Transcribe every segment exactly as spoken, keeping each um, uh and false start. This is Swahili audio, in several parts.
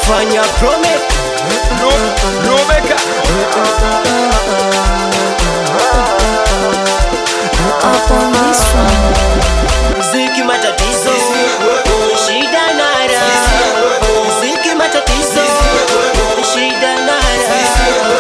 fanya promise No, no beka. Up on this one. Ziki matatizo, shida na raha. Ziki matatizo, shida na raha.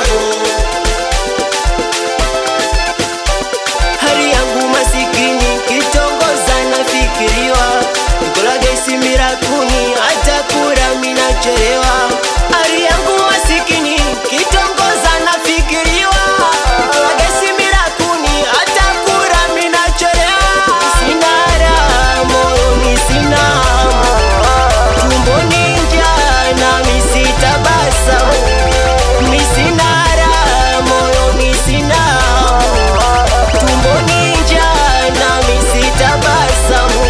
Hali yangu masikini, kitongoza nafikiriwa. Nikola gesi mirakuni, hata kura minachelewa. Hali yangu masikini, kitongoza nafikiriwa. Nikola gesi mirakuni, hata kura minachelewa. Sina raha, moyoni sina amani. Tumboni njaa nami sitabasamu. Mi sina raha, moyoni sina amani. Tumboni njaa nami sitabasamu.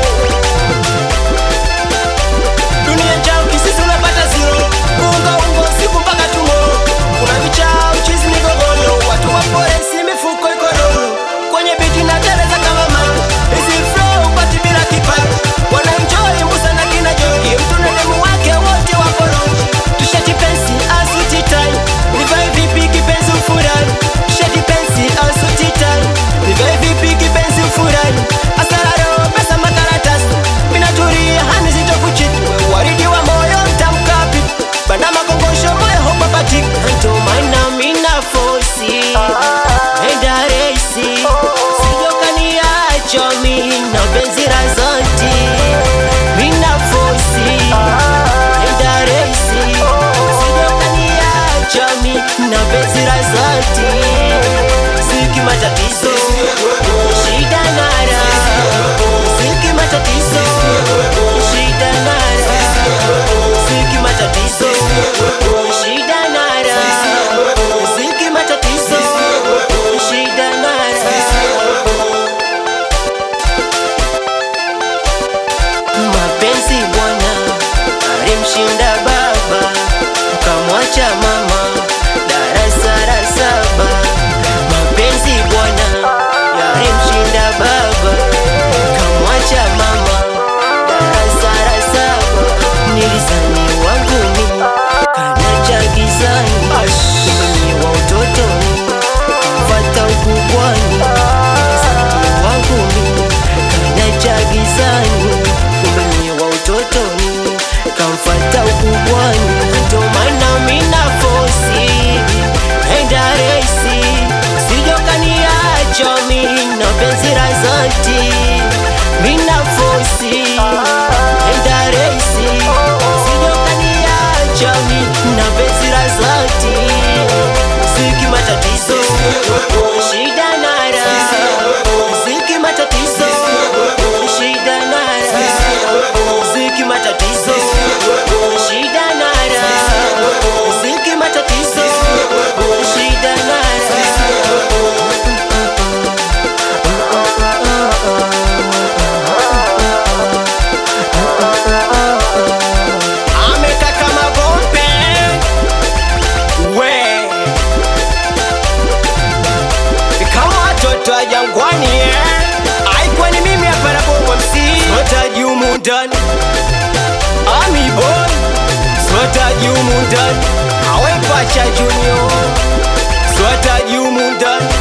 Dunia njaa ukisisi unapata zero. Unga ungo siku mpaka tomorrow. Kuna vichao chizi migogoro. Watu wapore si mifuko iko dolo. Kwenye biti na teleza kama mama. Hizi flow upati bila kipato. Wana enjoy Musa na kina Jogi. Mtu na demu wake wote wako lonji. Tushati pensi asuti tai. Nivae vipi kipenzi ufurani. Tushati pensi asuti tai. Nivae vipi kipenzi ufurani. Asararo pesa makaratasi. Mina turia hani zito kuchiti. We waridi wa moyo mtamkapi. Banda makongosho moyo hopa patik. Ndo maana mina fosi. Enda reisi. Sijo kaniacho mina benzira zanti. Mina fosi. Enda reisi. Sijo kaniacho mina benzira zanti. Ziki matatizo. Shida na raha. Ziki matatizo. Shida na raha. Ziki matatizo. Shida na raha. Ziki matatizo. Shida na raha. Mapenzi bwana alimshinda baba, kamwacha mama darasa la saba. Mapenzi bwana yalimshinda baba, kamwacha mama darasa la saba. Nilizani wangu ni kanacha gizani, kumbe wa utotoni kumfata ukubwani. Nilizani wangu ni kanacha gizani, kumbe wa utotoni kamfata ukubwani. Ndo maana mina fosi enda reisi, sijo kaniacho mina benzira zanti. Mina fosi enda reisi, sijo kaniacho mina benzira zanti. Ziki matatizo, shida na raha. Ziki matatizo, shida na raha. Ziki matatizo, shida na raha. Ziki matatizo, shida na raha. Ameka kama bombe we kama watoto wa jangwani eh. Aikuwa ni mimi hapa na Bongo M C Sotaji humu ndani Ami boy Sotaji humu ndani Awe Pacha Junior Sotaji humu ndani